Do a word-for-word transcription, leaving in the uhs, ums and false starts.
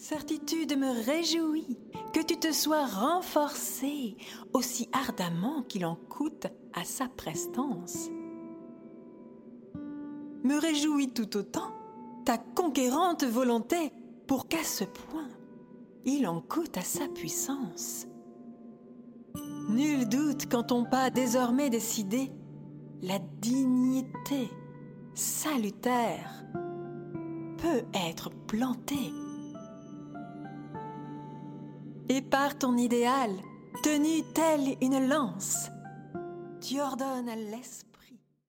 Certitude me réjouit que tu te sois renforcé aussi ardemment qu'il en coûte à sa prestance. Me réjouit tout autant ta conquérante volonté pour qu'à ce point il en coûte à sa puissance. Nul doute qu'en ton pas désormais décidé, la dignité salutaire peut être plantée. Et par ton idéal, tenu telle une lance, tu ordonnes à l'esprit